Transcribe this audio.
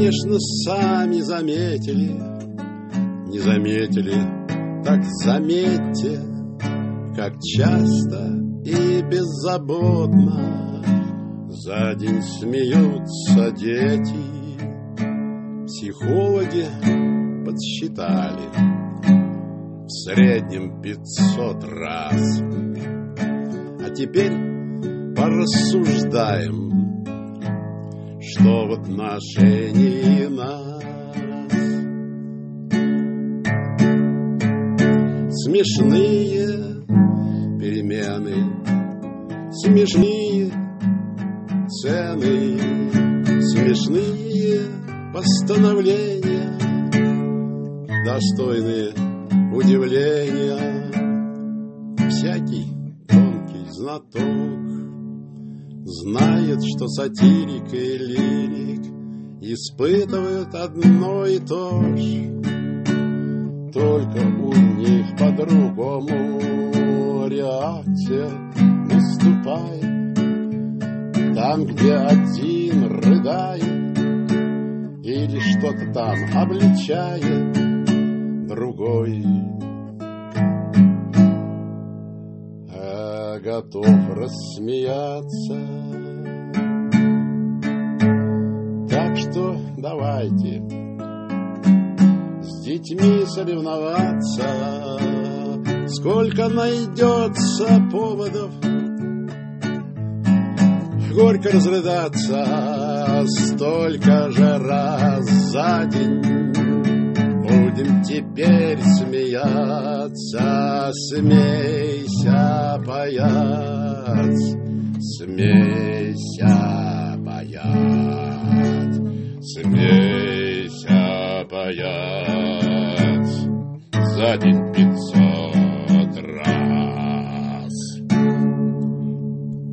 конечно, сами заметили, не заметили, так заметьте, как часто и беззаботно за день смеются дети. Психологи подсчитали в среднем 500 раз. А теперь порассуждаем, что в отношении нас смешные перемены, смешные цены, смешные постановления, достойные удивления. Всякий тонкий знаток знает, что сатирик и лирик испытывают одно и то же, только у них по-другому реакция наступает. Там, где один рыдает или что-то там обличает, другой готов рассмеяться. Так что давайте с детьми соревноваться. Сколько найдется поводов горько разрыдаться, столько же раз за день будем теперь смеяться. Смейся, паяц, смейся, паяц, смейся, паяц. За день 500